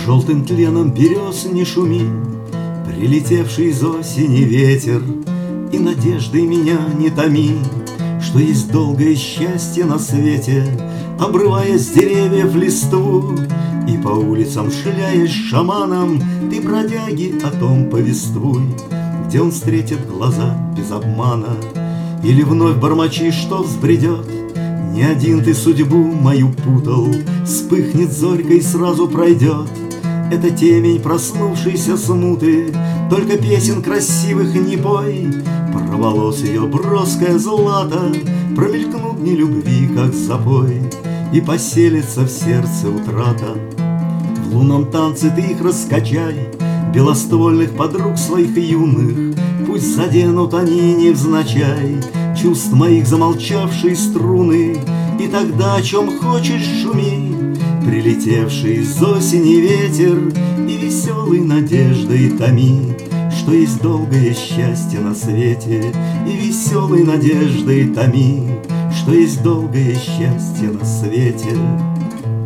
Желтым тленом берез не шуми, прилетевший из осени ветер, и надеждой меня не томи, что есть долгое счастье на свете. Обрывая с деревьев листву и по улицам шляясь шаманом, ты, бродяги, о том повествуй, где он встретит глаза без обмана. Или вновь бормочи, что взбредет, не один ты судьбу мою путал, вспыхнет зорька и сразу пройдет. Это темень проснувшейся смуты, только песен красивых не пой. Про волос ее броское злато промелькнут дни любви, как запой, и поселится в сердце утрата. В лунном танце ты их раскачай, белоствольных подруг своих юных, пусть заденут они невзначай чувств моих замолчавшие струны. И тогда о чем хочешь шуми, прилетевший из осени ветер, и веселой надеждой томи, что есть долгое счастье на свете. И веселой надеждой томи, что есть долгое счастье на свете.